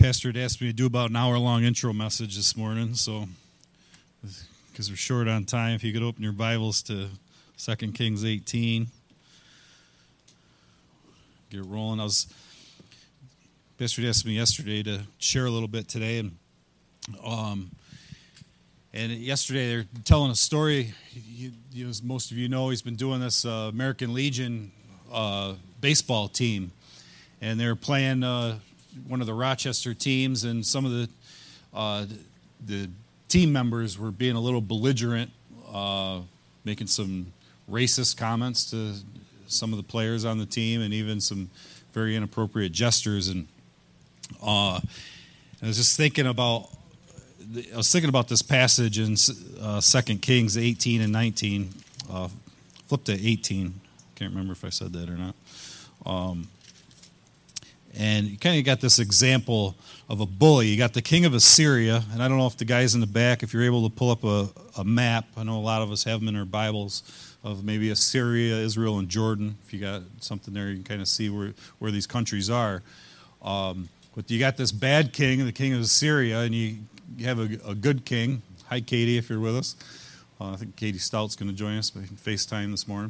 Pastor had asked me to do about an hour-long intro message this morning, so because we're short on time, if you could open your Bibles to 2 Kings 18. Get it rolling. Pastor had asked me yesterday to share a little bit today, and yesterday they're telling a story. As most of you know, he's been doing this American Legion baseball team, and they're playing one of the Rochester teams, and some of the team members were being a little belligerent, making some racist comments to some of the players on the team, and even some very inappropriate gestures. And I was just thinking about this passage in 2 Kings 18 and 19. Flip to 18. Can't remember if I said that or not. And you kind of got this example of a bully. You got the king of Assyria, and I don't know if the guys in the back, if you're able to pull up a map, I know a lot of us have them in our Bibles, of maybe Assyria, Israel, and Jordan. If you got something there, you can kind of see where these countries are. But you got this bad king, the king of Assyria, and you have a good king. Hi, Katie, if you're with us. I think Katie Stout's going to join us by FaceTime this morning.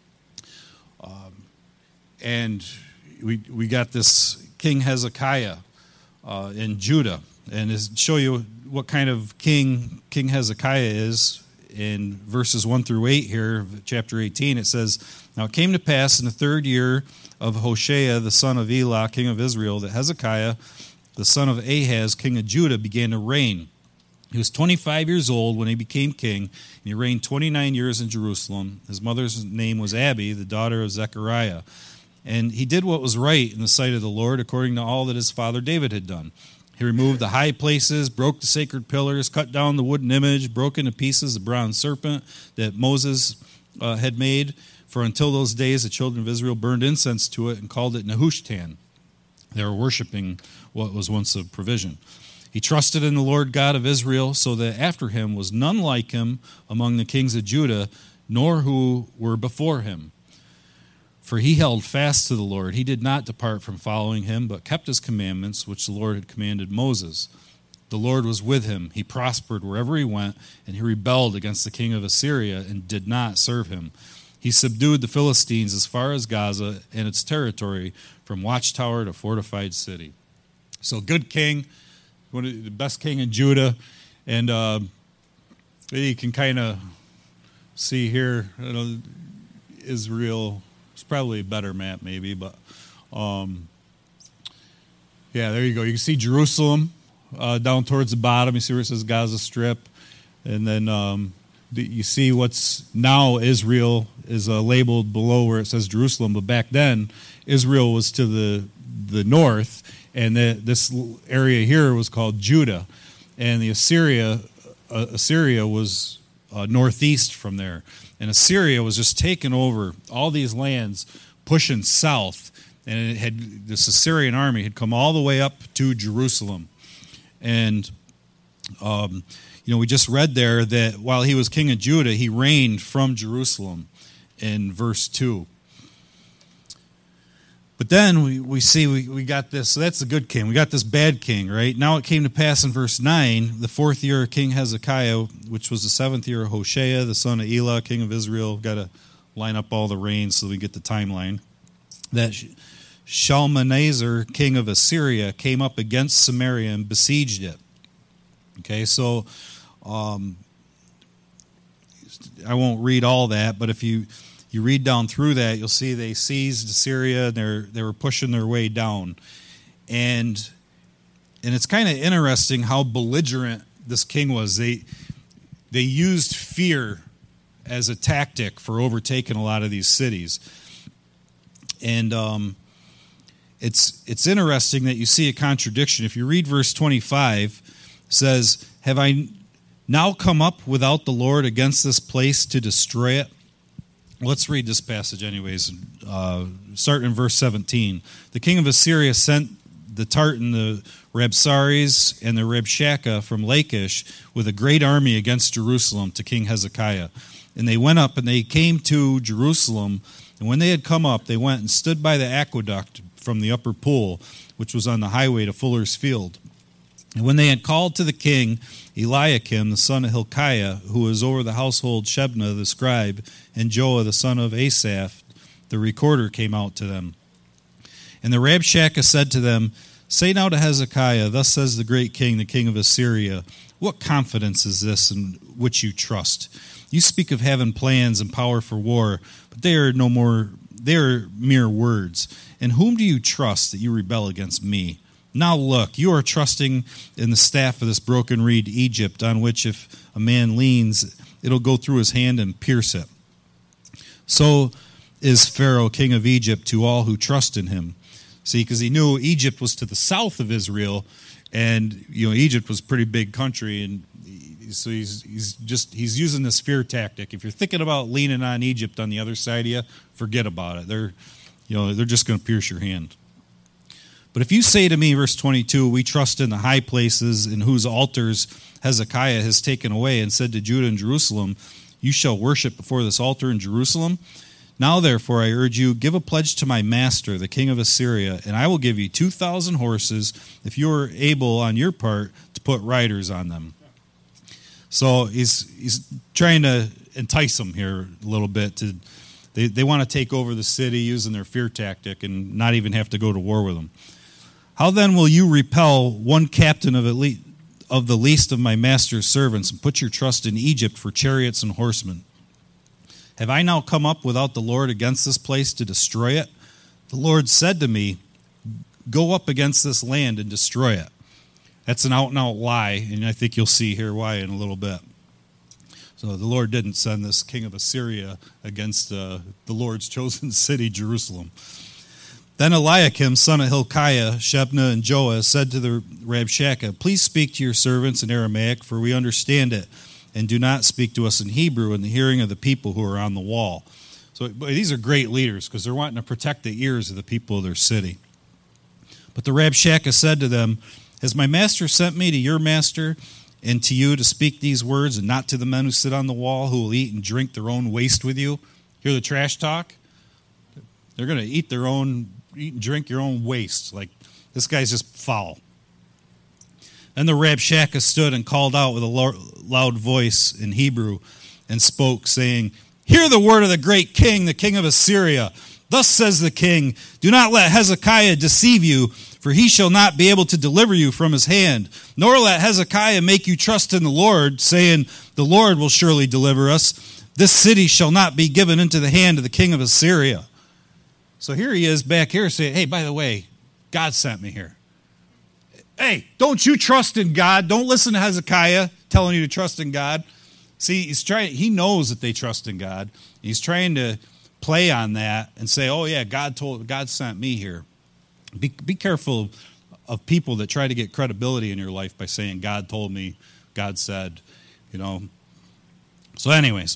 And we got this King Hezekiah in Judah. And to show you what kind of King Hezekiah is, in verses 1 through 8 here, chapter 18, it says, "Now it came to pass in the third year of Hoshea, the son of Elah, king of Israel, that Hezekiah, the son of Ahaz, king of Judah, began to reign. He was 25 years old when he became king, and he reigned 29 years in Jerusalem. His mother's name was Abi, the daughter of Zechariah. And he did what was right in the sight of the Lord, according to all that his father David had done. He removed the high places, broke the sacred pillars, cut down the wooden image, broke into pieces the bronze serpent that Moses had made. For until those days, the children of Israel burned incense to it and called it Nehushtan. They were worshiping what was once a provision. He trusted in the Lord God of Israel, so that after him was none like him among the kings of Judah, nor who were before him. For he held fast to the Lord. He did not depart from following him, but kept his commandments, which the Lord had commanded Moses. The Lord was with him. He prospered wherever he went, and he rebelled against the king of Assyria and did not serve him. He subdued the Philistines as far as Gaza and its territory, from watchtower to fortified city." So good king, one of the best king in Judah. And you can kind of see here, Israel. It's probably a better map, maybe, but there you go. You can see Jerusalem down towards the bottom. You see where it says Gaza Strip, and then you see what's now Israel is labeled below where it says Jerusalem, but back then Israel was to the north, and this area here was called Judah, and the Assyria was northeast from there. And Assyria was just taking over all these lands, pushing south. And this Assyrian army had come all the way up to Jerusalem. And, we just read there that while he was king of Judah, he reigned from Jerusalem in verse 2. But then we see we got this, so that's the good king. We got this bad king, right? Now it came to pass in verse 9, the fourth year of King Hezekiah, which was the seventh year of Hoshea, the son of Elah, king of Israel. Got to line up all the reigns so we get the timeline. That Shalmaneser, king of Assyria, came up against Samaria and besieged it. Okay, so I won't read all that, but if you read down through that, you'll see they seized Assyria, and they were pushing their way down. And it's kind of interesting how belligerent this king was. They used fear as a tactic for overtaking a lot of these cities. And it's interesting that you see a contradiction. If you read verse 25, it says, "Have I now come up without the Lord against this place to destroy it?" Let's read this passage anyways, starting in verse 17. "The king of Assyria sent the Tartan, the Rabsaris, and the Rabshakeh from Lachish with a great army against Jerusalem to King Hezekiah. And they went up and they came to Jerusalem. And when they had come up, they went and stood by the aqueduct from the upper pool, which was on the highway to Fuller's Field. And when they had called to the king Eliakim, the son of Hilkiah, who was over the household, Shebna the scribe, and Joah the son of Asaph, the recorder, came out to them. And the Rabshakeh said to them, Say now to Hezekiah, Thus says the great king, the king of Assyria, What confidence is this in which you trust? You speak of having plans and power for war, but they are mere words. And whom do you trust that you rebel against me? Now look, you are trusting in the staff of this broken reed Egypt, on which if a man leans, it'll go through his hand and pierce it. So is Pharaoh, king of Egypt, to all who trust in him. See, because he knew Egypt was to the south of Israel, and Egypt was a pretty big country, and so he's using this fear tactic. If you're thinking about leaning on Egypt on the other side of you, forget about it. They're just going to pierce your hand. But if you say to me, verse 22, we trust in the high places in whose altars Hezekiah has taken away, and said to Judah and Jerusalem, You shall worship before this altar in Jerusalem. Now therefore I urge you, give a pledge to my master, the king of Assyria, and I will give you 2,000 horses, if you are able on your part to put riders on them. So he's trying to entice them here a little bit. They want to take over the city using their fear tactic and not even have to go to war with them. How then will you repel one captain of the least of my master's servants and put your trust in Egypt for chariots and horsemen? Have I now come up without the Lord against this place to destroy it? The Lord said to me, Go up against this land and destroy it. That's an out-and-out lie, and I think you'll see here why in a little bit. So the Lord didn't send this king of Assyria against the Lord's chosen city, Jerusalem. Then Eliakim, son of Hilkiah, Shebna, and Joah said to the Rabshakeh, Please speak to your servants in Aramaic, for we understand it, and do not speak to us in Hebrew in the hearing of the people who are on the wall. So these are great leaders because they're wanting to protect the ears of the people of their city. But the Rabshakeh said to them, Has my master sent me to your master and to you to speak these words, and not to the men who sit on the wall, who will eat and drink their own waste with you? Hear the trash talk? They're going to eat and drink your own waste. Like, this guy's just foul. Then the Rabshakeh stood and called out with a loud voice in Hebrew and spoke, saying, Hear the word of the great king, the king of Assyria. Thus says the king, Do not let Hezekiah deceive you, for he shall not be able to deliver you from his hand. Nor let Hezekiah make you trust in the Lord, saying, The Lord will surely deliver us. This city shall not be given into the hand of the king of Assyria. So here he is back here saying, Hey, by the way, God sent me here. Hey, don't you trust in God? Don't listen to Hezekiah telling you to trust in God. See, he knows that they trust in God. He's trying to play on that and say, oh yeah, God sent me here. Be careful of people that try to get credibility in your life by saying, God told me, God said, So anyways,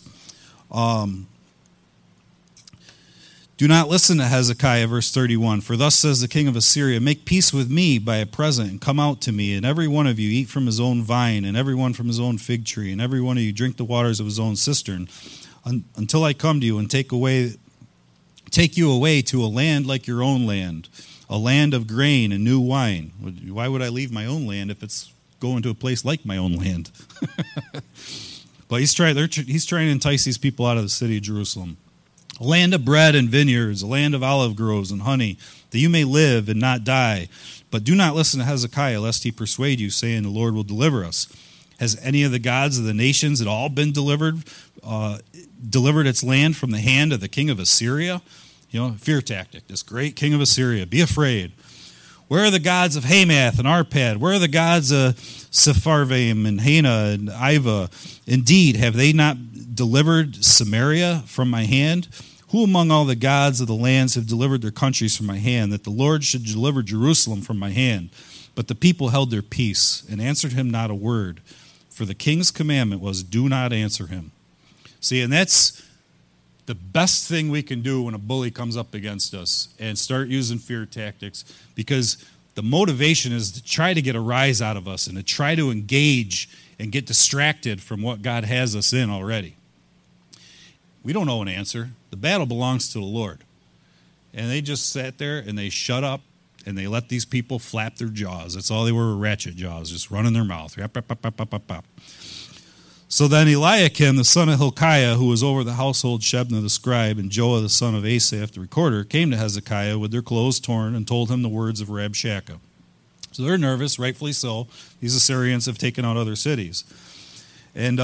do not listen to Hezekiah, verse 31. For thus says the king of Assyria, Make peace with me by a present, and come out to me, and every one of you eat from his own vine, and every one from his own fig tree, and every one of you drink the waters of his own cistern, until I come to you and take you away to a land like your own land, a land of grain and new wine. Why would I leave my own land if it's going to a place like my own land? But he's trying to entice these people out of the city of Jerusalem. A land of bread and vineyards, a land of olive groves and honey, that you may live and not die. But do not listen to Hezekiah, lest he persuade you, saying, The Lord will deliver us. Has any of the gods of the nations at all been delivered its land from the hand of the king of Assyria? Fear tactic, this great king of Assyria. Be afraid. Where are the gods of Hamath and Arpad? Where are the gods of Sepharvaim and Hena and Iva? Indeed, have they not delivered Samaria from my hand? Who among all the gods of the lands have delivered their countries from my hand, that the Lord should deliver Jerusalem from my hand? But the people held their peace and answered him not a word, for the king's commandment was, do not answer him. See, and that's the best thing we can do when a bully comes up against us, and start using fear tactics, because the motivation is to try to get a rise out of us and to try to engage and get distracted from what God has us in already. We don't know an answer. The battle belongs to the Lord. And they just sat there and they shut up and they let these people flap their jaws. That's all they were ratchet jaws, just running their mouth. So then Eliakim, the son of Hilkiah, who was over the household, Shebna the scribe, and Joah the son of Asaph the recorder, came to Hezekiah with their clothes torn and told him the words of Rabshakeh. So they're nervous, rightfully so. These Assyrians have taken out other cities. And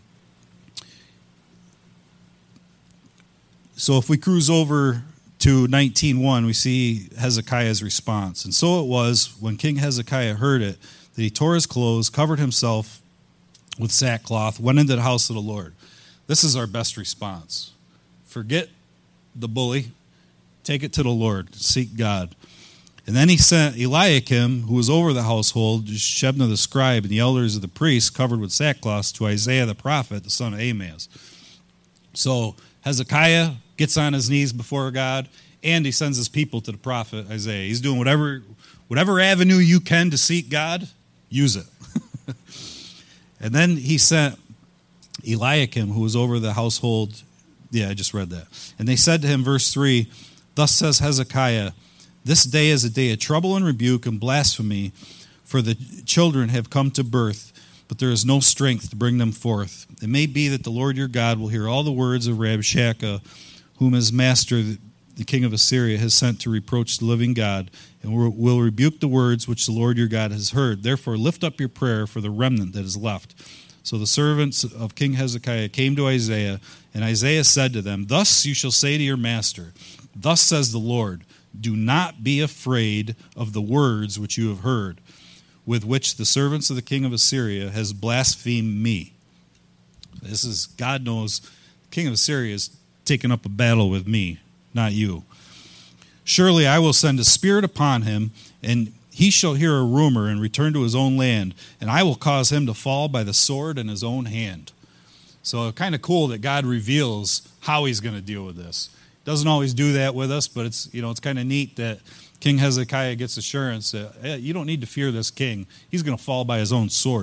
so if we cruise over to 19:1, we see Hezekiah's response. And so it was, when King Hezekiah heard it, that he tore his clothes, covered himself with sackcloth, went into the house of the Lord. This is our best response. Forget the bully. Take it to the Lord. Seek God. And then he sent Eliakim, who was over the household, Shebna the scribe, and the elders of the priests, covered with sackcloth, to Isaiah the prophet, the son of Amoz. So Hezekiah gets on his knees before God, and he sends his people to the prophet Isaiah. He's doing whatever avenue you can to seek God, use it. And then he sent Eliakim, who was over the household. Yeah, I just read that. And they said to him, verse 3, thus says Hezekiah, this day is a day of trouble and rebuke and blasphemy, for the children have come to birth, but there is no strength to bring them forth. It may be that the Lord your God will hear all the words of Rabshakeh, whom his master, the king of Assyria, has sent to reproach the living God, and will rebuke the words which the Lord your God has heard. Therefore lift up your prayer for the remnant that is left. So the servants of King Hezekiah came to Isaiah, and Isaiah said to them, thus you shall say to your master, thus says the Lord, do not be afraid of the words which you have heard, with which the servants of the king of Assyria has blasphemed me. This is, God knows, the king of Assyria is taking up a battle with me, not you. Surely I will send a spirit upon him, and he shall hear a rumor and return to his own land, and I will cause him to fall by the sword in his own hand. So kind of cool that God reveals how he's going to deal with this. Doesn't always do that with us, but it's kind of neat that King Hezekiah gets assurance that hey, you don't need to fear this king. He's going to fall by his own sword.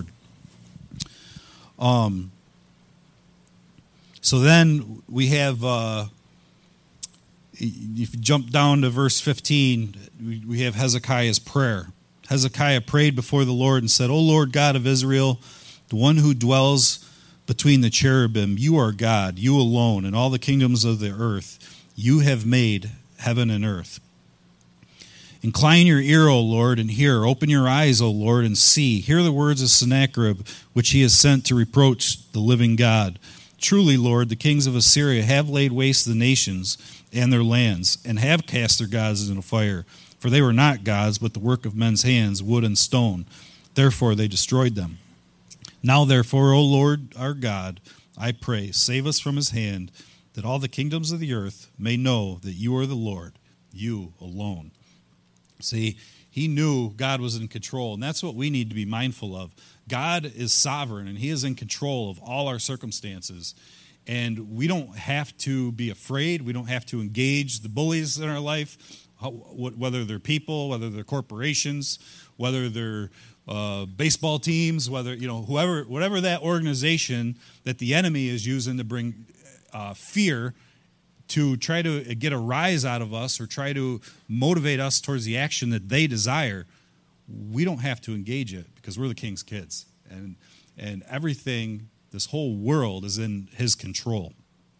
So then we have, if you jump down to verse 15, we have Hezekiah's prayer. Hezekiah prayed before the Lord and said, O Lord God of Israel, the one who dwells between the cherubim, you are God, you alone, and all the kingdoms of the earth. You have made heaven and earth. Incline your ear, O Lord, and hear. Open your eyes, O Lord, and see. Hear the words of Sennacherib, which he has sent to reproach the living God. Truly, Lord, the kings of Assyria have laid waste the nations and their lands, and have cast their gods into fire. For they were not gods, but the work of men's hands, wood and stone. Therefore they destroyed them. Now therefore, O Lord our God, I pray, save us from his hand, that all the kingdoms of the earth may know that you are the Lord, you alone. See, he knew God was in control, and that's what we need to be mindful of. God is sovereign, and he is in control of all our circumstances. And we don't have to be afraid. We don't have to engage the bullies in our life, whether they're people, whether they're corporations, whether they're baseball teams, whatever that organization that the enemy is using to bring fear to try to get a rise out of us or try to motivate us towards the action that they desire. We don't have to engage it because we're the king's kids. And everything, this whole world is in his control.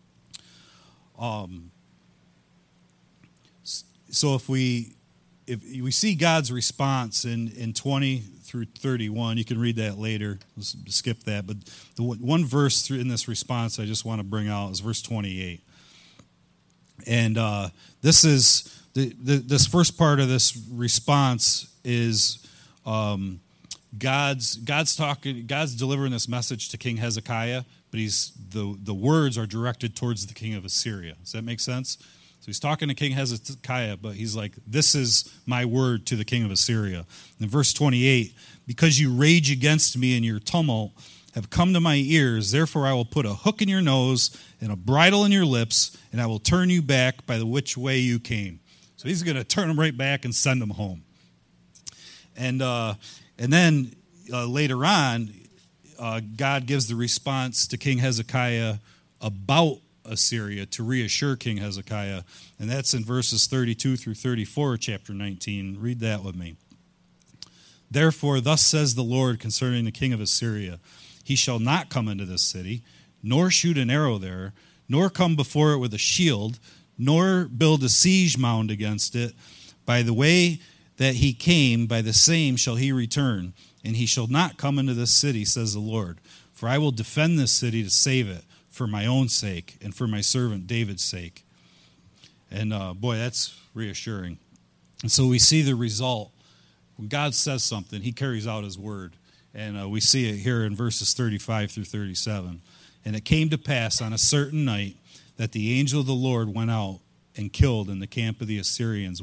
So if we see God's response in 20 through 31, you can read that later. Let's skip that. But the one verse in this response I just want to bring out is verse 28. And this is this first part of this response is God's delivering this message to King Hezekiah, but the words are directed towards the king of Assyria. Does that make sense? So he's talking to King Hezekiah, but he's like, this is my word to the king of Assyria. In verse 28, because you rage against me in your tumult have come to my ears, therefore I will put a hook in your nose and a bridle in your lips, and I will turn you back by the which way you came. So he's going to turn them right back and send them home. And then later on, God gives the response to King Hezekiah about Assyria to reassure King Hezekiah, and that's in verses 32 through 34, chapter 19. Read that with me. Therefore, thus says the Lord concerning the king of Assyria, he shall not come into this city, nor shoot an arrow there, nor come before it with a shield, nor build a siege mound against it. By the way that he came, by the same shall he return, and he shall not come into this city, says the Lord. For I will defend this city to save it, for my own sake, and for my servant David's sake. And boy, that's reassuring. And so we see the result. When God says something, he carries out his word. And we see it here in verses 35 through 37. And it came to pass on a certain night that the angel of the Lord went out and killed in the camp of the Assyrians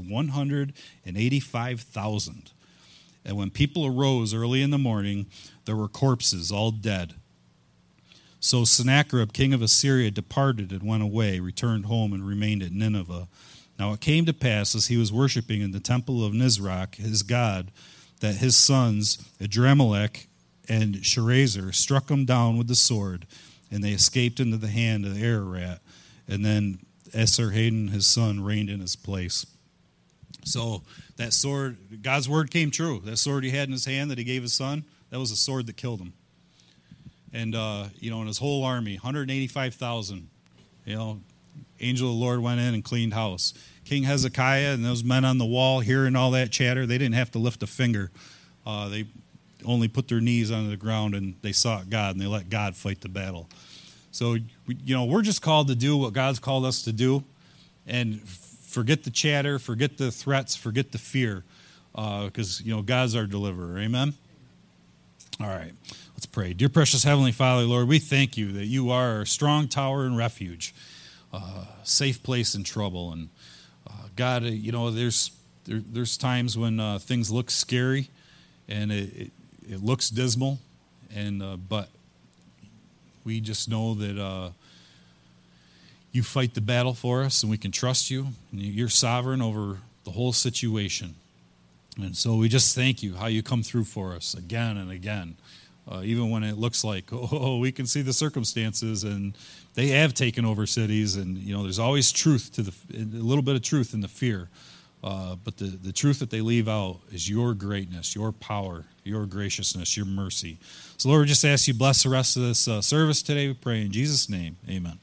185,000. And when people arose early in the morning, there were corpses, all dead. So Sennacherib, king of Assyria, departed and went away, returned home, and remained at Nineveh. Now it came to pass, as he was worshiping in the temple of Nisroch, his god, that his sons, Adrammelech and Sharezer, struck him down with the sword, and they escaped into the hand of the Ararat. And then Esarhaddon, his son, reigned in his place. So that sword, God's word came true. That sword he had in his hand that he gave his son, that was a sword that killed him. And, in his whole army, 185,000, angel of the Lord went in and cleaned house. King Hezekiah and those men on the wall hearing all that chatter, they didn't have to lift a finger. They only put their knees onto the ground and they sought God and they let God fight the battle. So, we're just called to do what God's called us to do and forget the chatter, forget the threats, forget the fear because, God's our deliverer. Amen? All right, let's pray. Dear precious Heavenly Father, Lord, we thank you that you are our strong tower and refuge, safe place in trouble. And God, there's times when things look scary and it looks dismal, but we just know that you fight the battle for us and we can trust you. And you're sovereign over the whole situation. And so we just thank you how you come through for us again and again, even when it looks like, we can see the circumstances and they have taken over cities. And, there's always truth to a little bit of truth in the fear. But the truth that they leave out is your greatness, your power, your graciousness, your mercy. So, Lord, we just ask you bless the rest of this service today. We pray in Jesus' name. Amen.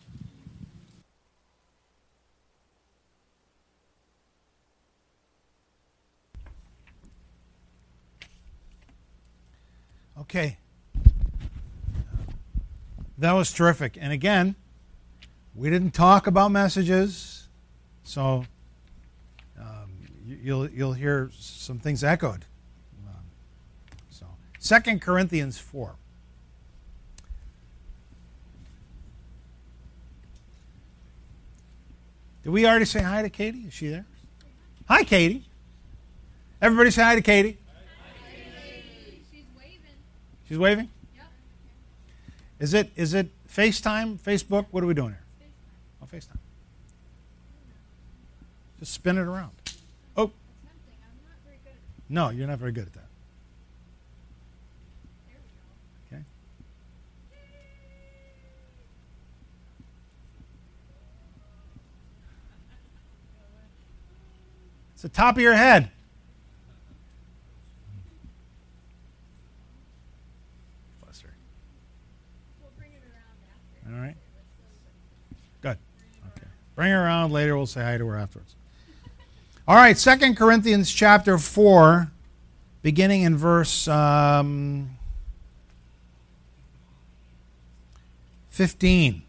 Okay. That was terrific. And again, we didn't talk about messages, so you'll hear some things echoed. So 2 Corinthians 4. Did we already say hi to Katie? Is she there? Hi, Katie. Everybody say hi to Katie. She's waving? Yep. Is it FaceTime, Facebook? What are we doing here? FaceTime. Oh, FaceTime. Just spin it around. Oh. I'm not very good at that. No, you're not very good at that. There we go. Okay. It's the top of your head. All right. Good. Okay. Bring her around later. We'll say hi to her afterwards. All right. 2 Corinthians chapter 4, beginning in verse 15.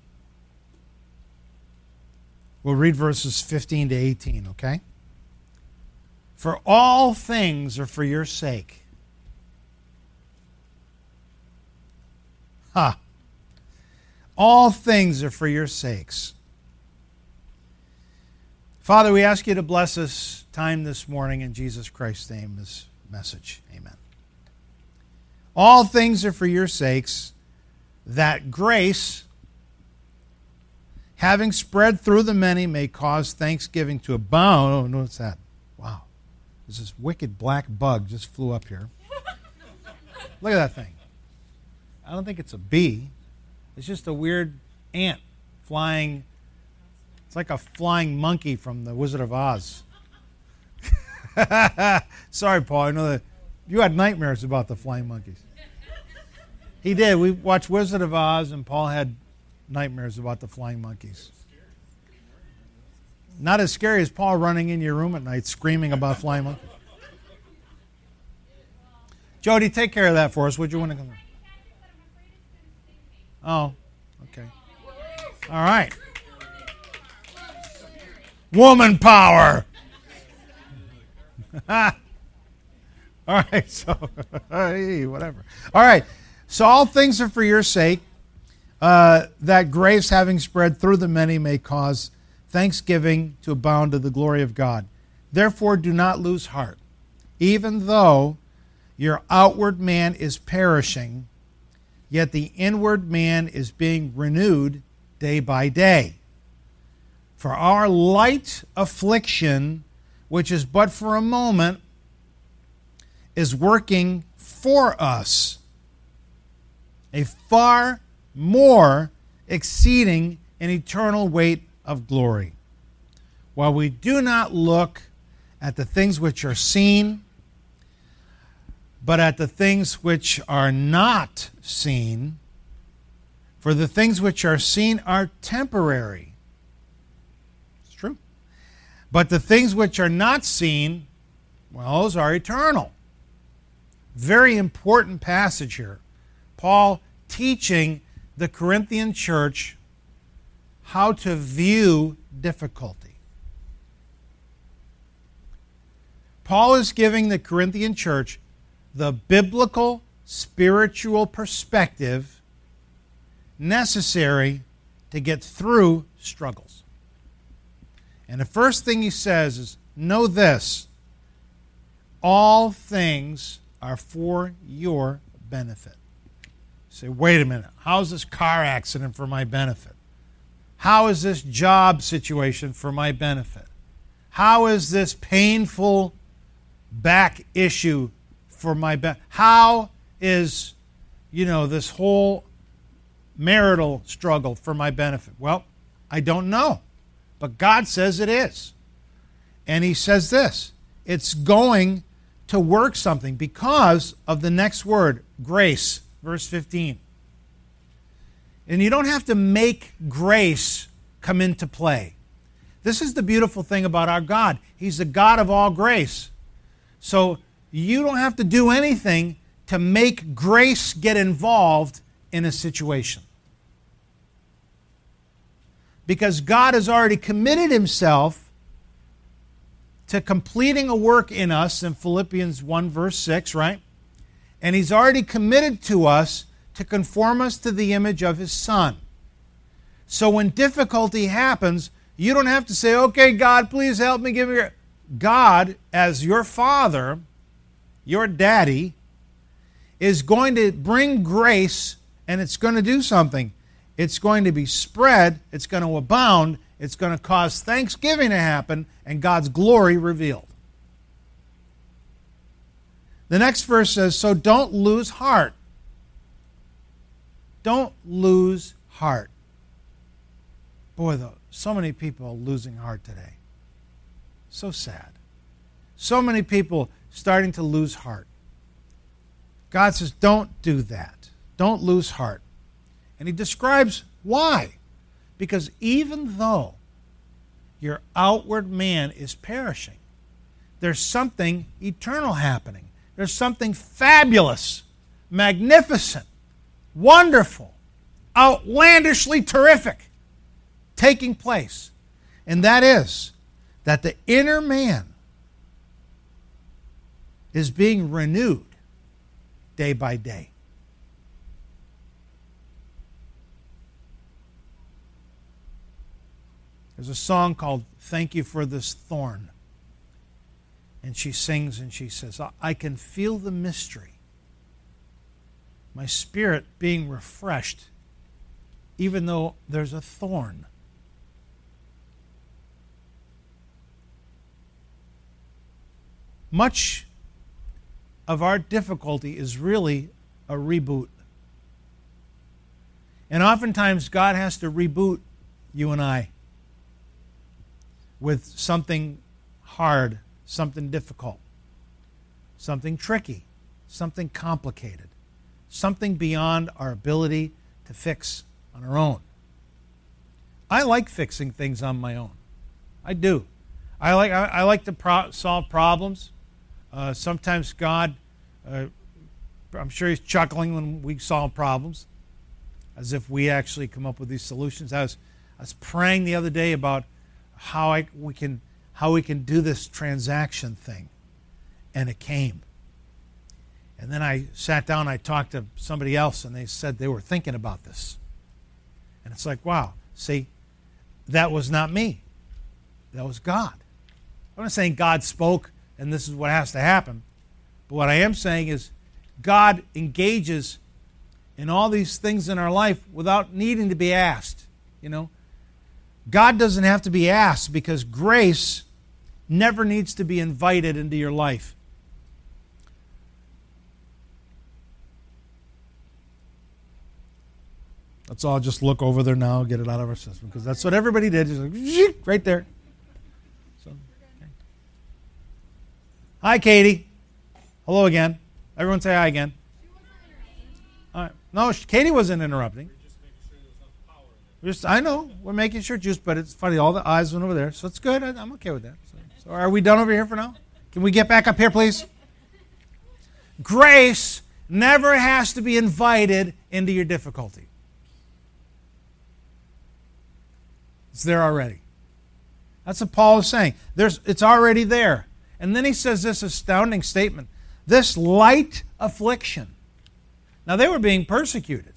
We'll read verses 15 to 18, okay? For all things are for your sake. Ha! All things are for your sakes. Father, we ask you to bless this time this morning in Jesus Christ's name, this message. Amen. All things are for your sakes, that grace, having spread through the many, may cause thanksgiving to abound. Oh, what's that? Wow. There's this wicked black bug just flew up here. Look at that thing. I don't think it's a bee. It's just a weird ant flying It's like a flying monkey from The Wizard of Oz. Sorry, Paul. I know that you had nightmares about the flying monkeys. He did. We watched Wizard of Oz, and Paul had nightmares about the flying monkeys. Not as scary as Paul running in your room at night screaming about flying monkeys. Jody, take care of that for us. Would you want to come? Oh, okay. All right. Woman power. All right, so hey, whatever. All right, so all things are for your sake, that grace having spread through the many may cause thanksgiving to abound to the glory of God. Therefore do not lose heart, even though your outward man is perishing, yet the inward man is being renewed day by day. For our light affliction, which is but for a moment, is working for us a far more exceeding an eternal weight of glory. While we do not look at the things which are seen, but at the things which are not seen, for the things which are seen are temporary. It's true. But the things which are not seen, well, those are eternal. Very important passage here. Paul teaching the Corinthian church how to view difficulty. Paul is giving the Corinthian church the biblical, spiritual perspective necessary to get through struggles. And the first thing he says is, know this, all things are for your benefit. You say, wait a minute, how is this car accident for my benefit? How is this job situation for my benefit? How is this painful back issue for my benefit? How is, this whole marital struggle for my benefit? Well, I don't know, but God says it is. And he says this, it's going to work something because of the next word, grace, verse 15. And you don't have to make grace come into play. This is the beautiful thing about our God. He's the God of all grace. So you don't have to do anything to make grace get involved in a situation. Because God has already committed himself to completing a work in us in Philippians 1 verse 6, right? And he's already committed to us to conform us to the image of his Son. So when difficulty happens, you don't have to say, okay, God, please help me. Give me your... God, as your Father, your Daddy, is going to bring grace, and it's going to do something. It's going to be spread, it's going to abound, it's going to cause thanksgiving to happen, and God's glory revealed. The next verse says, so don't lose heart. Don't lose heart. Boy, though, so many people are losing heart today. So sad. So many people starting to lose heart. God says, don't do that. Don't lose heart. And he describes why. Because even though your outward man is perishing, there's something eternal happening. There's something fabulous, magnificent, wonderful, outlandishly terrific taking place. And that is that the inner man is being renewed day by day. There's a song called Thank You for This Thorn. And she sings and she says, I can feel the mystery. My spirit being refreshed, even though there's a thorn. Much of our difficulty is really a reboot. And oftentimes God has to reboot you and I. with something hard, something difficult, something tricky, something complicated, something beyond our ability to fix on our own. I like fixing things on my own. I do. I like to solve problems. Sometimes God, I'm sure He's chuckling when we solve problems, as if we actually come up with these solutions. I was praying the other day about how we can do this transaction thing, and it came. And then I sat down and I talked to somebody else, and they said they were thinking about this. And it's like, wow, see, that was not me. That was God. I'm not saying God spoke and this is what has to happen. But what I am saying is God engages in all these things in our life without needing to be asked. You know, God doesn't have to be asked because grace never needs to be invited into your life. Let's all just look over there now, get it out of our system, because that's what everybody did. Just like, right there. So, okay. Hi, Katie. Hello again. Everyone say hi again. All right. No, Katie wasn't interrupting. I know. We're making sure, but it's funny. All the eyes went over there, so it's good. I'm okay with that. So are we done over here for now? Can we get back up here, please? Grace never has to be invited into your difficulty. It's there already. That's what Paul is saying. It's already there. And then he says this astounding statement. This light affliction. Now, they were being persecuted.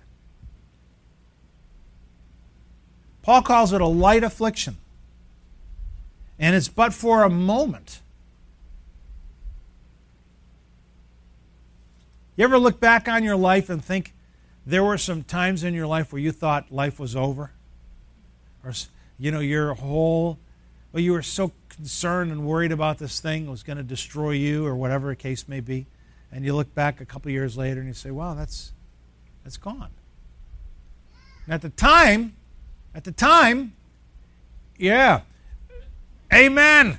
Paul calls it a light affliction. And it's but for a moment. You ever look back on your life and think there were some times in your life where you thought life was over? Or, you know, you were so concerned and worried about this thing, it was going to destroy you or whatever the case may be. And you look back a couple years later and you say, wow, that's gone. And at the time, yeah, amen.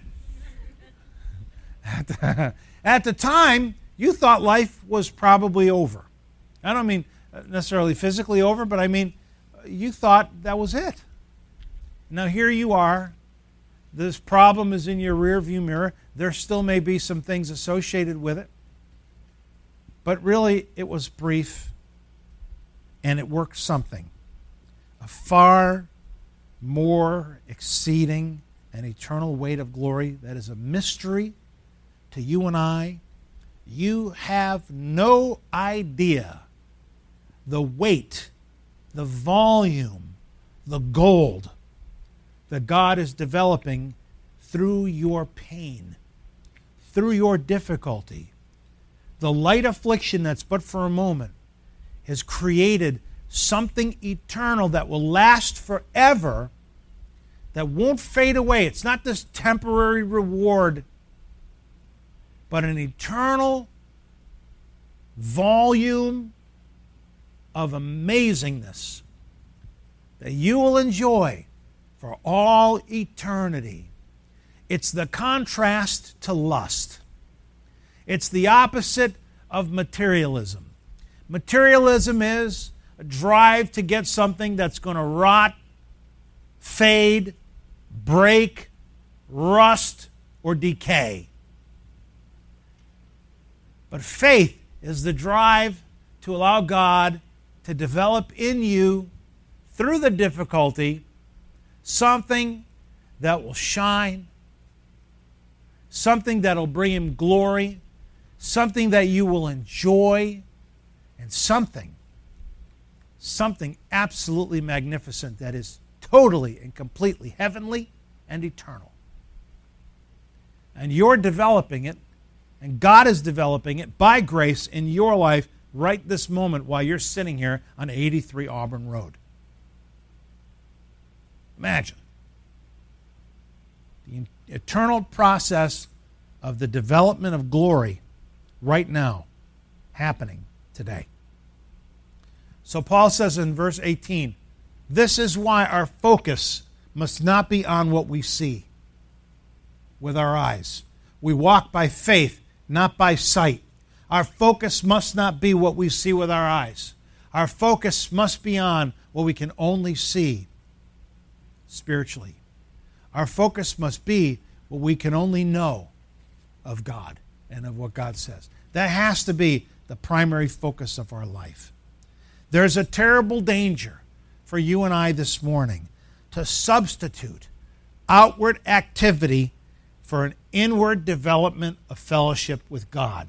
At the time, you thought life was probably over. I don't mean necessarily physically over, but I mean you thought that was it. Now here you are. This problem is in your rearview mirror. There still may be some things associated with it. But really, it was brief, and it worked something. A far more exceeding and eternal weight of glory that is a mystery to you and I. You have no idea the weight, the volume, the gold that God is developing through your pain, through your difficulty. The light affliction that's but for a moment has created something eternal that will last forever, that won't fade away. It's not this temporary reward, but an eternal volume of amazingness that you will enjoy for all eternity. It's the contrast to lust. It's the opposite of materialism. Materialism is a drive to get something that's going to rot, fade, break, rust, or decay. But faith is the drive to allow God to develop in you, through the difficulty, something that will shine, something that will bring Him glory, something that you will enjoy, and something absolutely magnificent that is totally and completely heavenly and eternal. And you're developing it, and God is developing it by grace in your life right this moment while you're sitting here on 83 Auburn Road. Imagine the eternal process of the development of glory right now happening today. So Paul says in verse 18, this is why our focus must not be on what we see. with our eyes. We walk by faith, not by sight. Our focus must not be what we see with our eyes. Our focus must be on what we can only see spiritually. Our focus must be what we can only know of God and of what God says. That has to be the primary focus of our life. There's a terrible danger for you and I this morning to substitute outward activity for an inward development of fellowship with God.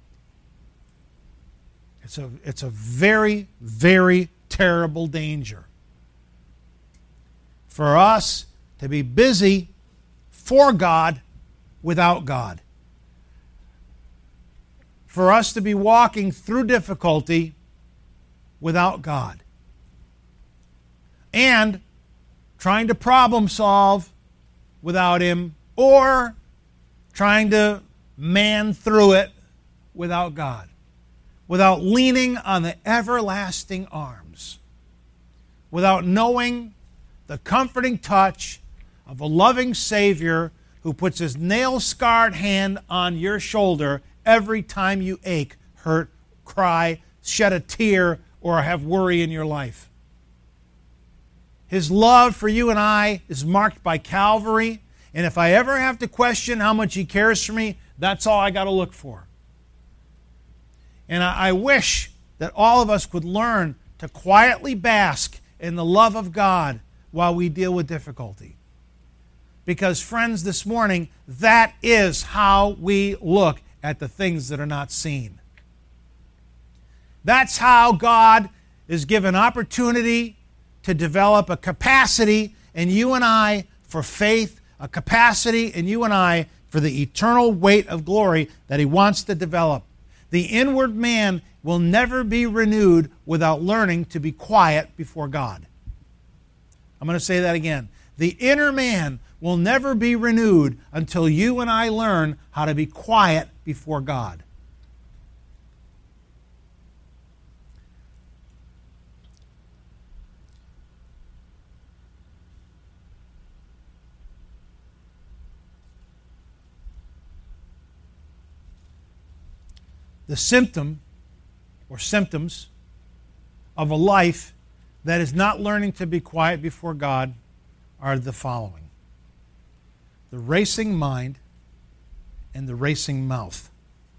It's a very, very terrible danger for us to be busy for God without God. For us to be walking through difficulty without God. And trying to problem solve without Him, or trying to man through it without God. Without leaning on the everlasting arms. Without knowing the comforting touch of a loving Savior who puts His nail-scarred hand on your shoulder every time you ache, hurt, cry, shed a tear, or have worry in your life. His love for you and I is marked by Calvary, and if I ever have to question how much He cares for me, that's all I got to look for. And I wish that all of us could learn to quietly bask in the love of God while we deal with difficulty. Because, friends, this morning, that is how we look at the things that are not seen. That's how God is given opportunity to develop a capacity in you and I for faith, a capacity in you and I for the eternal weight of glory that He wants to develop. The inward man will never be renewed without learning to be quiet before God. I'm going to say that again. The inner man will never be renewed until you and I learn how to be quiet before God. The symptom or symptoms of a life that is not learning to be quiet before God are the following: the racing mind and the racing mouth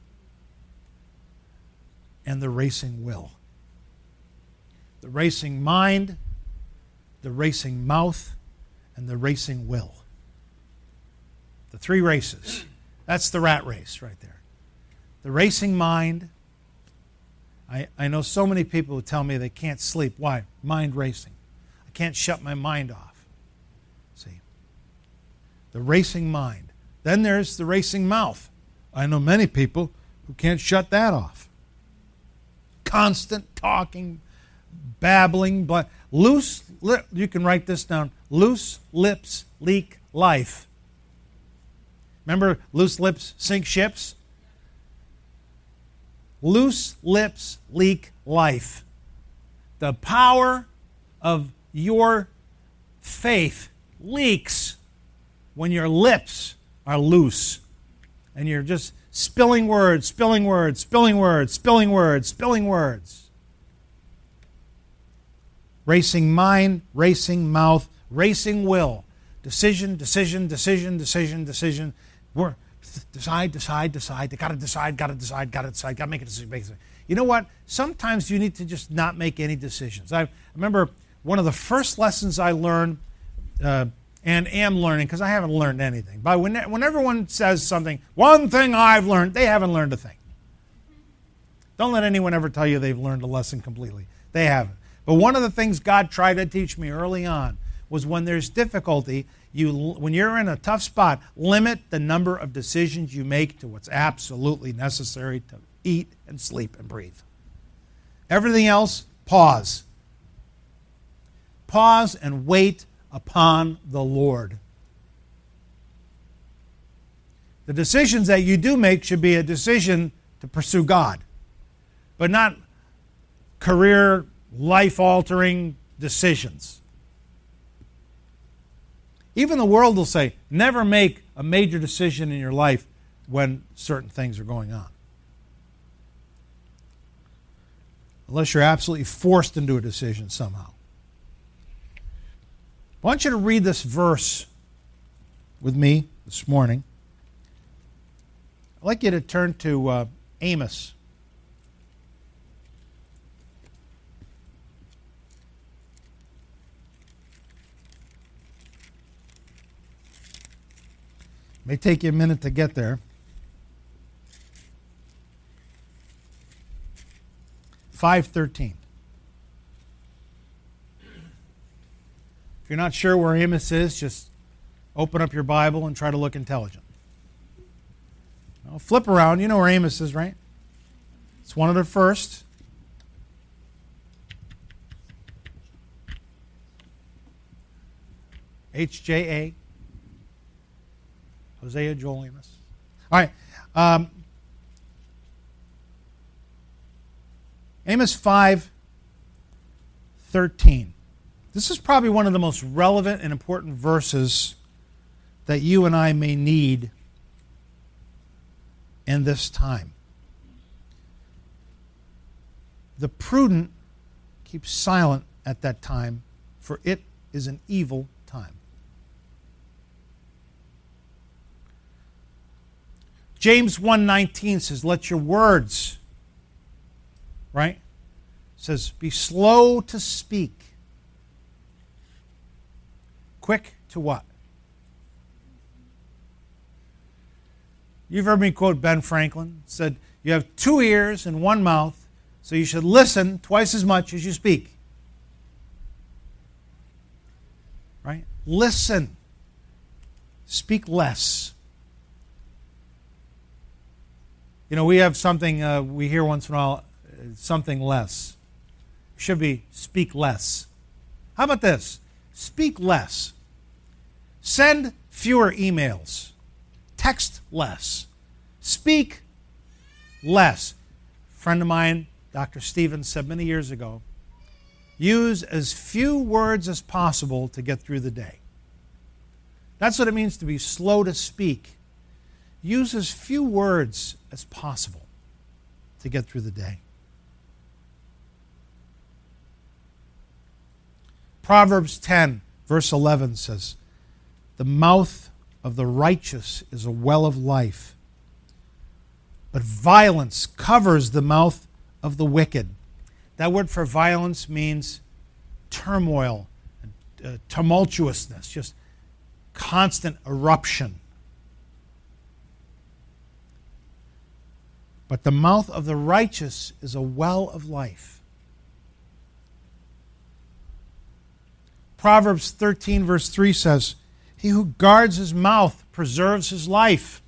and the racing will. The racing mind, the racing mouth, and the racing will. The three races. That's the rat race right there. The racing mind. I know so many people who tell me they can't sleep. Why? Mind racing. I can't shut my mind off. See? The racing mind. Then there's the racing mouth. I know many people who can't shut that off. Constant talking, babbling, loose lip. You can write this down. Loose lips leak life. Remember, loose lips sink ships? Loose lips leak life. The power of your faith leaks when your lips are loose and you're just spilling words, spilling words, spilling words, spilling words, spilling words. Racing mind, racing mouth, racing will. Decision, decision, decision, decision, decision. Decide. Got to decide. Make a decision. You know what? Sometimes you need to just not make any decisions. I remember one of the first lessons I learned, and am learning, because I haven't learned anything. But when everyone says something, one thing I've learned, they haven't learned a thing. Don't let anyone ever tell you they've learned a lesson completely. They haven't. But one of the things God tried to teach me early on was when there's difficulty, when you're in a tough spot, limit the number of decisions you make to what's absolutely necessary to eat and sleep and breathe. Everything else, pause. Pause and wait upon the Lord. The decisions that you do make should be a decision to pursue God, but not career, life-altering decisions. Even the world will say, never make a major decision in your life when certain things are going on. Unless you're absolutely forced into a decision somehow. I want you to read this verse with me this morning. I'd like you to turn to Amos. It may take you a minute to get there. 5:13. If you're not sure where Amos is, just open up your Bible and try to look intelligent. Now, flip around. You know where Amos is, right? It's one of the first. HJA. Hosea, Joel, Amos. All right. Amos 5:13. This is probably one of the most relevant and important verses that you and I may need in this time. The prudent keep silent at that time, for it is an evil time. James 1:19 says, let your words, right? It says, be slow to speak. Quick to what? You've heard me quote Ben Franklin. Said, you have 2 ears and 1 mouth, so you should listen twice as much as you speak. Right? Listen. Speak less. You know, we have something we hear once in a while, something less. It should be speak less. How about this? Speak less. Send fewer emails. Text less. Speak less. A friend of mine, Dr. Stevens, said many years ago, use as few words as possible to get through the day. That's what it means to be slow to speak. Use as few words as possible to get through the day. Proverbs 10, verse 11 says, the mouth of the righteous is a well of life, but violence covers the mouth of the wicked. That word for violence means turmoil, tumultuousness, just constant eruption. But the mouth of the righteous is a well of life. Proverbs 13, verse 3 says, he who guards his mouth preserves his life.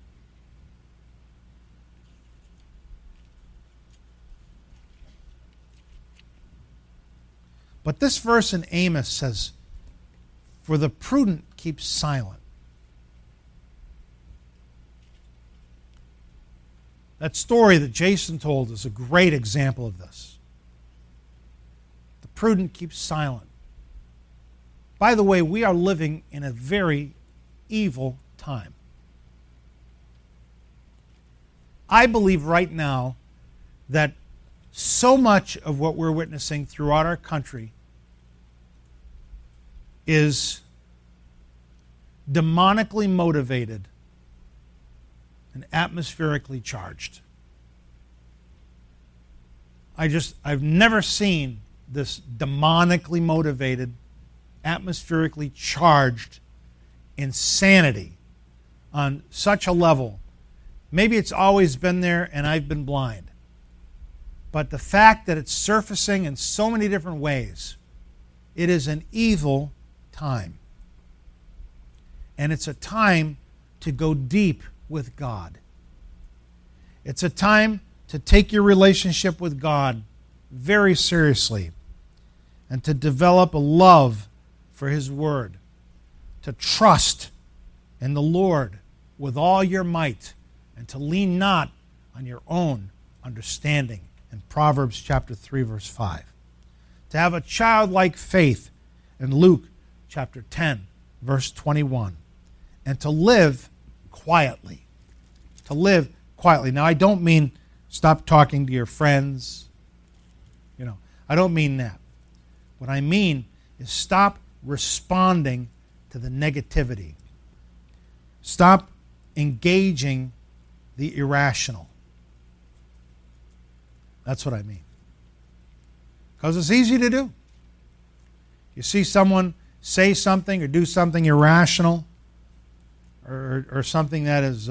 But this verse in Amos says, for the prudent keep silent. That story that Jason told is a great example of this. The prudent keep silent. By the way, we are living in a very evil time. I believe right now that so much of what we're witnessing throughout our country is demonically motivated and atmospherically charged. I've never seen this demonically motivated, atmospherically charged insanity on such a level. Maybe it's always been there and I've been blind. But the fact that it's surfacing in so many different ways, it is an evil time. And it's a time to go deep with God. It's a time to take your relationship with God very seriously and to develop a love for His Word, to trust in the Lord with all your might and to lean not on your own understanding in Proverbs chapter 3, verse 5. To have a childlike faith in Luke chapter 10, verse 21, and to live quietly. To live quietly. Now, I don't mean stop talking to your friends. I don't mean that. What I mean is stop responding to the negativity. Stop engaging the irrational. That's what I mean. Because it's easy to do. You see someone say something or do something irrational or something that is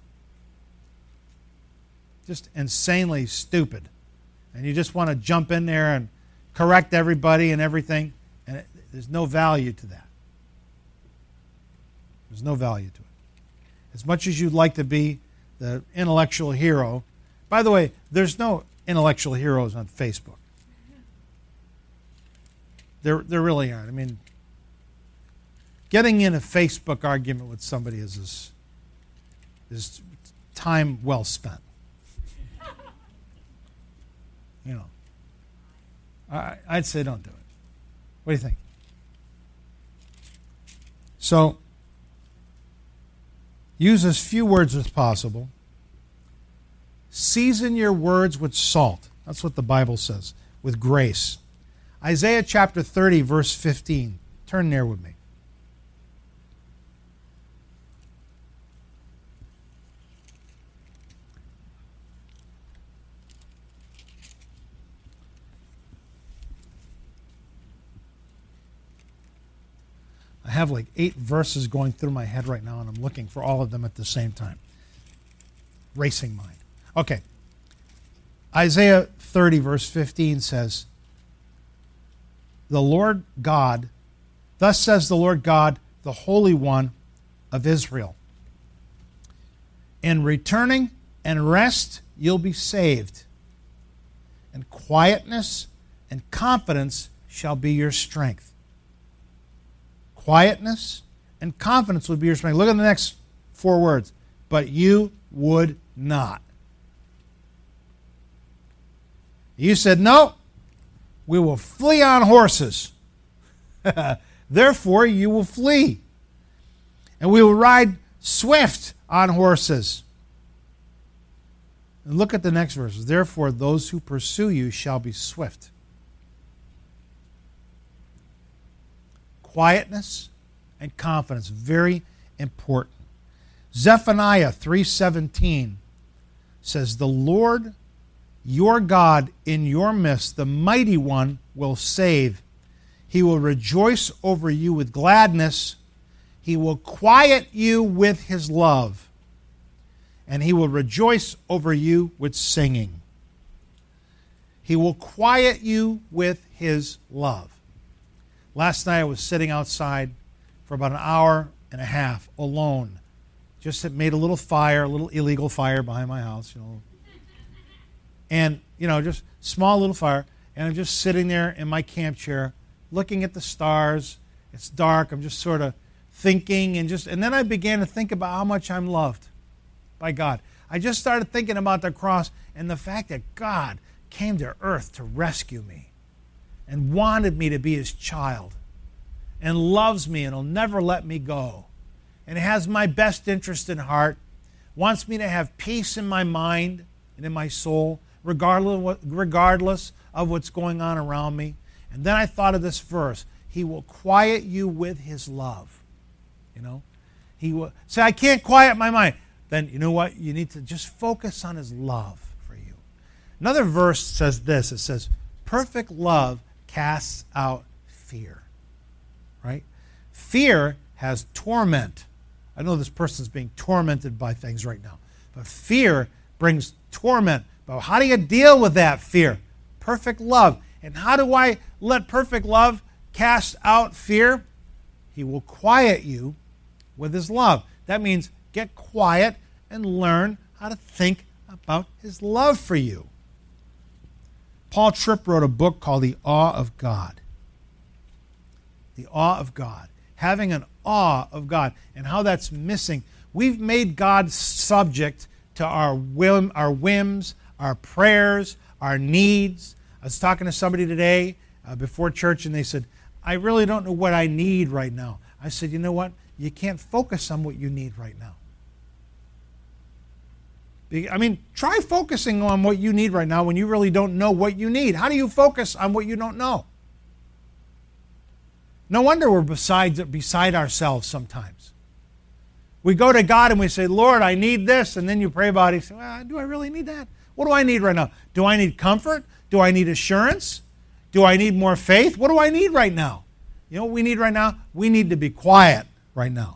just insanely stupid. And you just want to jump in there and correct everybody and everything. And there's no value to that. There's no value to it. As much as you'd like to be the intellectual hero. By the way, there's no intellectual heroes on Facebook. There really aren't. I mean, getting in a Facebook argument with somebody is time well spent. I'd say don't do it. What do you think? So, use as few words as possible. Season your words with salt. That's what the Bible says, with grace. Isaiah chapter 30, verse 15. Turn there with me. I have like 8 verses going through my head right now, and I'm looking for all of them at the same time. Racing mind. Okay. Isaiah 30, verse 15 says, the Lord God, thus says the Lord God, the Holy One of Israel. In returning and rest, you'll be saved. And quietness and confidence shall be your strength. Quietness and confidence would be your strength. Look at the next 4 words. But you would not. You said, no, we will flee on horses. Therefore, you will flee. And we will ride swift on horses. And look at the next verse. Therefore, those who pursue you shall be swift. Quietness and confidence, very important. Zephaniah 3:17 says, the Lord your God in your midst, the mighty one, will save. He will rejoice over you with gladness. He will quiet you with his love. And he will rejoice over you with singing. He will quiet you with his love. Last night I was sitting outside for about an hour and a half alone. Just made a little fire, a little illegal fire behind my house, And, just small little fire. And I'm just sitting there in my camp chair looking at the stars. It's dark. I'm just sort of thinking and then I began to think about how much I'm loved by God. I just started thinking about the cross and the fact that God came to earth to rescue me and wanted me to be his child and loves me and will never let me go and has my best interest in heart, wants me to have peace in my mind and in my soul, regardless of what's going on around me. And then I thought of this verse. He will quiet you with his love. He will say, I can't quiet my mind. Then you know what? You need to just focus on his love for you. Another verse says this. It says, perfect love casts out fear. Right? Fear has torment. I know this person's being tormented by things right now. But fear brings torment. But how do you deal with that fear? Perfect love. And how do I let perfect love cast out fear? He will quiet you with his love. That means get quiet and learn how to think about his love for you. Paul Tripp wrote a book called The Awe of God. The awe of God. Having an awe of God and how that's missing. We've made God subject to our whims, our prayers, our needs. I was talking to somebody today before church and they said, I really don't know what I need right now. I said, you know what? You can't focus on what you need right now. I mean, try focusing on what you need right now when you really don't know what you need. How do you focus on what you don't know? No wonder we're beside ourselves sometimes. We go to God and we say, Lord, I need this. And then you pray about it. You say, well, do I really need that? What do I need right now? Do I need comfort? Do I need assurance? Do I need more faith? What do I need right now? You know what we need right now? We need to be quiet right now.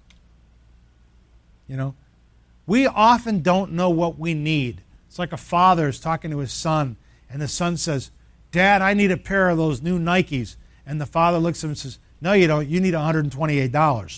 You know? We often don't know what we need. It's like a father is talking to his son, and the son says, Dad, I need a pair of those new Nikes. And the father looks at him and says, no, you don't. You need $128.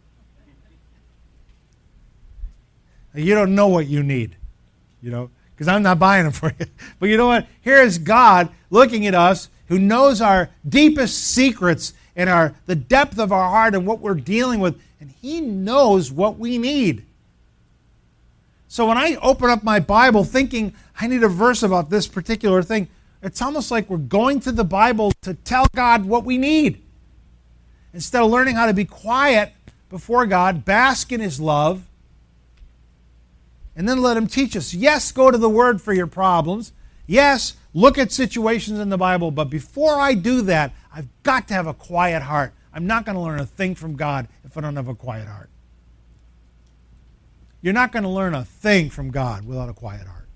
You don't know what you need, you know, because I'm not buying them for you. But you know what? Here is God looking at us who knows our deepest secrets and the depth of our heart and what we're dealing with, and He knows what we need. So when I open up my Bible thinking I need a verse about this particular thing, it's almost like we're going to the Bible to tell God what we need. Instead of learning how to be quiet before God, bask in His love, and then let Him teach us. Yes, go to the Word for your problems. Yes, look at situations in the Bible. But before I do that, I've got to have a quiet heart. I'm not going to learn a thing from God if I don't have a quiet heart. You're not going to learn a thing from God without a quiet heart.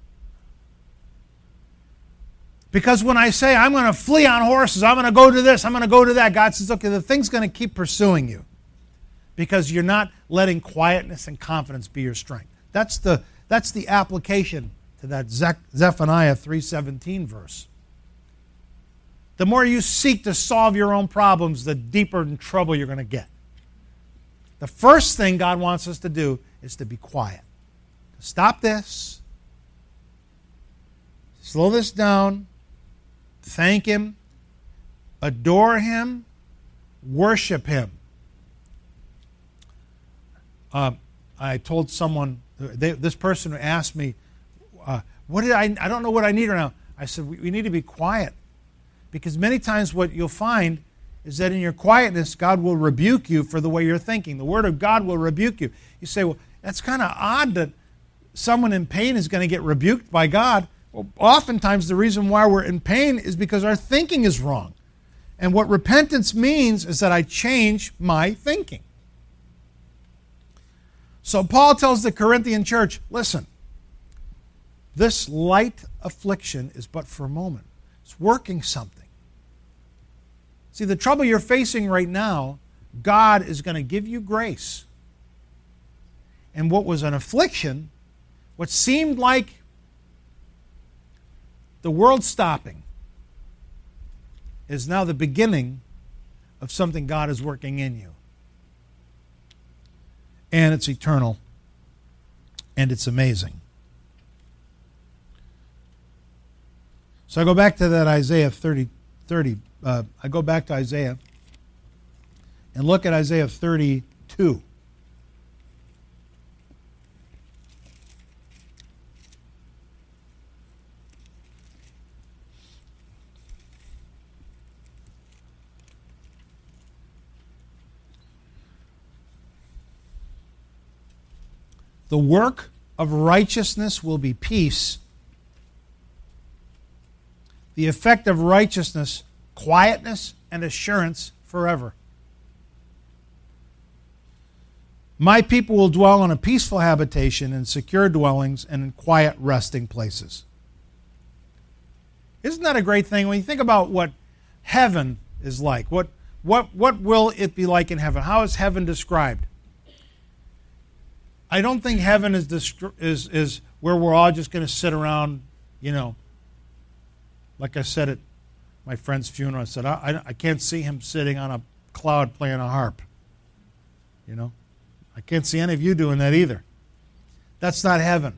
Because when I say, I'm going to flee on horses, I'm going to go to this, I'm going to go to that, God says, okay, the thing's going to keep pursuing you. Because you're not letting quietness and confidence be your strength. That's the application to that Zephaniah 3:17 verse. The more you seek to solve your own problems, the deeper in trouble you're going to get. The first thing God wants us to do is to be quiet. Stop this. Slow this down. Thank Him. Adore Him. Worship Him. I told someone, this person asked me, I don't know what I need right now. I said, we need to be quiet. Because many times what you'll find is that in your quietness, God will rebuke you for the way you're thinking. The Word of God will rebuke you. You say, well, that's kind of odd that someone in pain is going to get rebuked by God. Well, oftentimes the reason why we're in pain is because our thinking is wrong. And what repentance means is that I change my thinking. So Paul tells the Corinthian church, listen, this light affliction is but for a moment. It's working something. See, the trouble you're facing right now, God is going to give you grace. And what was an affliction, what seemed like the world stopping, is now the beginning of something God is working in you. And it's eternal. And it's amazing. So I go back to that Isaiah 30. I go back to Isaiah and look at Isaiah 32. The work of righteousness will be peace. The effect of righteousness, quietness and assurance forever. My people will dwell in a peaceful habitation, in secure dwellings, and in quiet resting places. Isn't that a great thing? When you think about what heaven is like, what will it be like in heaven? How is heaven described? I don't think heaven is where we're all just going to sit around, you know. Like I said at my friend's funeral, I said, I can't see him sitting on a cloud playing a harp. You know? I can't see any of you doing that either. That's not heaven.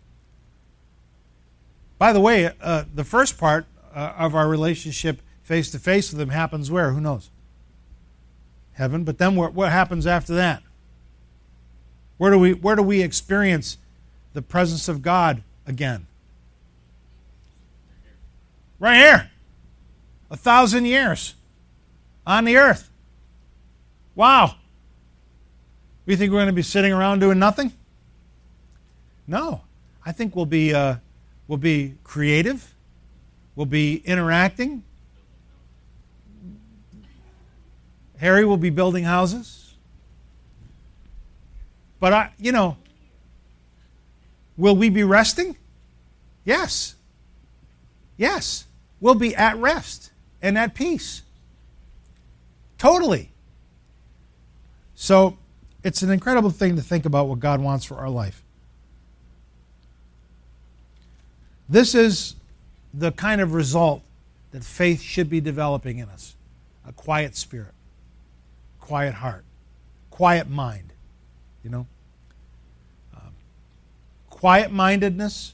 By the way, the first part of our relationship face-to-face with Him happens where? Who knows? Heaven. But then what happens after that? Where do we experience the presence of God again? Right here. 1,000 years on the earth. Wow. We think we're going to be sitting around doing nothing? No. I think we'll be creative. We'll be interacting. Harry will be building houses. But will we be resting? Yes. Yes. We'll be at rest and at peace. Totally. So, it's an incredible thing to think about what God wants for our life. This is the kind of result that faith should be developing in us. A quiet spirit, quiet heart, quiet mind, Quiet-mindedness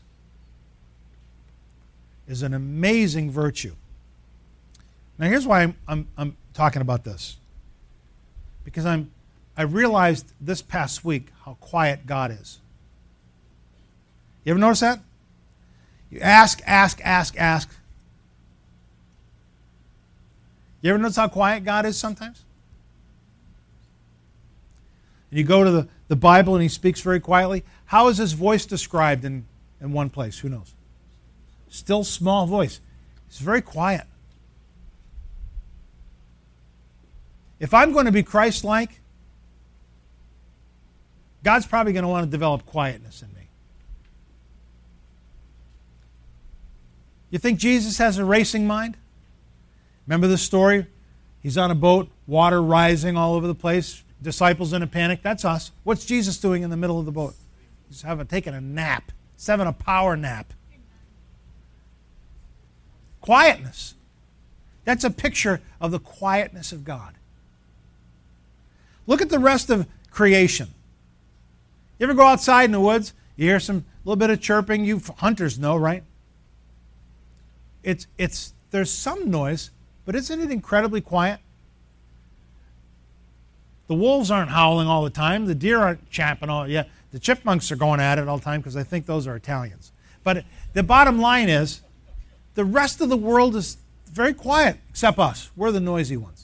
is an amazing virtue. Now here's why I'm talking about this. Because I realized this past week how quiet God is. You ever notice that? You ask. You ever notice how quiet God is sometimes? And you go to the Bible and he speaks very quietly. How is his voice described in one place? Who knows? Still small voice. It's very quiet. If I'm going to be Christ-like, God's probably going to want to develop quietness in me. You think Jesus has a racing mind? Remember the story? He's on a boat, water rising all over the place, disciples in a panic. That's us. What's Jesus doing in the middle of the boat? He's taking a nap. He's having a power nap. Quietness. That's a picture of the quietness of God. Look at the rest of creation. You ever go outside in the woods? You hear some little bit of chirping. You hunters know, right? There's some noise, but isn't it incredibly quiet? The wolves aren't howling all the time. The deer aren't champing all. Yeah, the chipmunks are going at it all the time because I think those are Italians. But the bottom line is, the rest of the world is very quiet, except us. We're the noisy ones.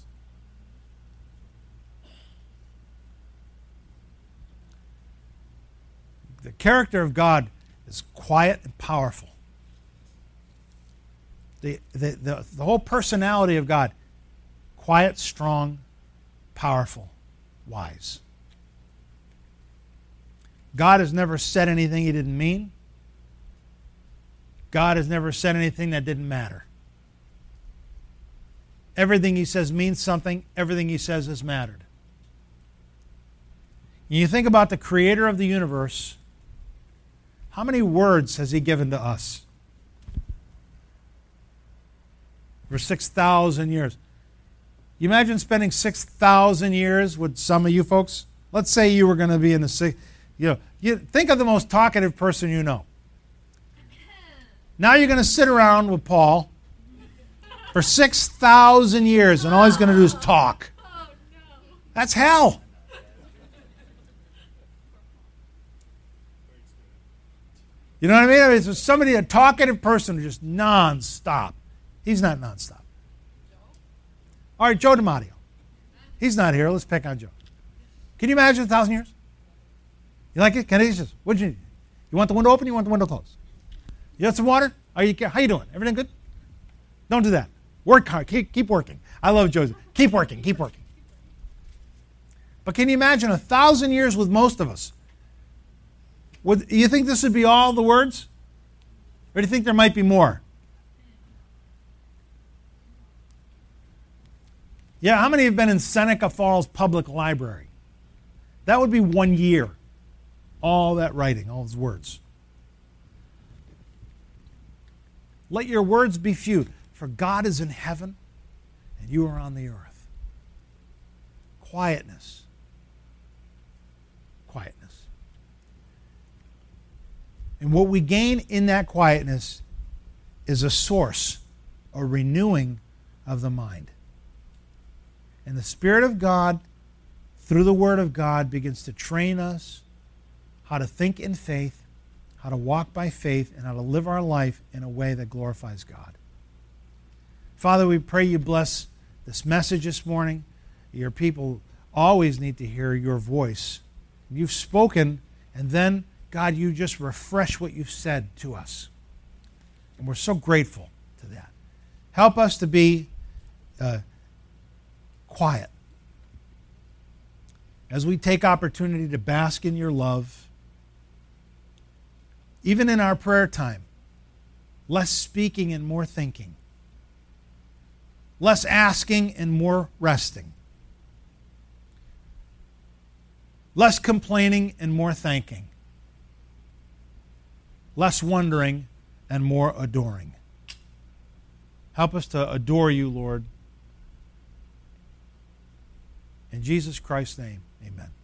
The character of God is quiet and powerful. The whole personality of God, quiet, strong, powerful, wise. God has never said anything he didn't mean. God has never said anything that didn't matter. Everything he says means something. Everything he says has mattered. When you think about the creator of the universe, how many words has he given to us? For 6,000 years. You imagine spending 6,000 years with some of you folks? Let's say you were going to be in the you think of the most talkative person you know. Now you're going to sit around with Paul for 6,000 years, and all he's going to do is talk. That's hell. You know what I mean? It's somebody, a talkative person, just non-stop. He's not non-stop. All right, Joe DiMatteo. He's not here. Let's pick on Joe. Can you imagine 1,000 years? You like it? What'd you need? You want the window open? You want the window closed? You got some water? How you doing? Everything good? Don't do that. Work hard. Keep working. I love Joe. Keep working. But can you imagine 1,000 years with most of us? You think this would be all the words? Or do you think there might be more? Yeah, how many have been in Seneca Falls Public Library? That would be 1 year. All that writing, all those words. Let your words be few, for God is in heaven and you are on the earth. Quietness. And what we gain in that quietness is a source, a renewing of the mind. And the Spirit of God, through the Word of God, begins to train us how to think in faith, how to walk by faith, and how to live our life in a way that glorifies God. Father, we pray you bless this message this morning. Your people always need to hear your voice. You've spoken, and then, God, you just refresh what you've said to us. And we're so grateful to that. Help us to be quiet as we take opportunity to bask in your love, even in our prayer time. Less speaking and more thinking. Less asking and more resting. Less complaining and more thanking. Less wondering and more adoring. Help us to adore you, Lord. In Jesus Christ's name, amen.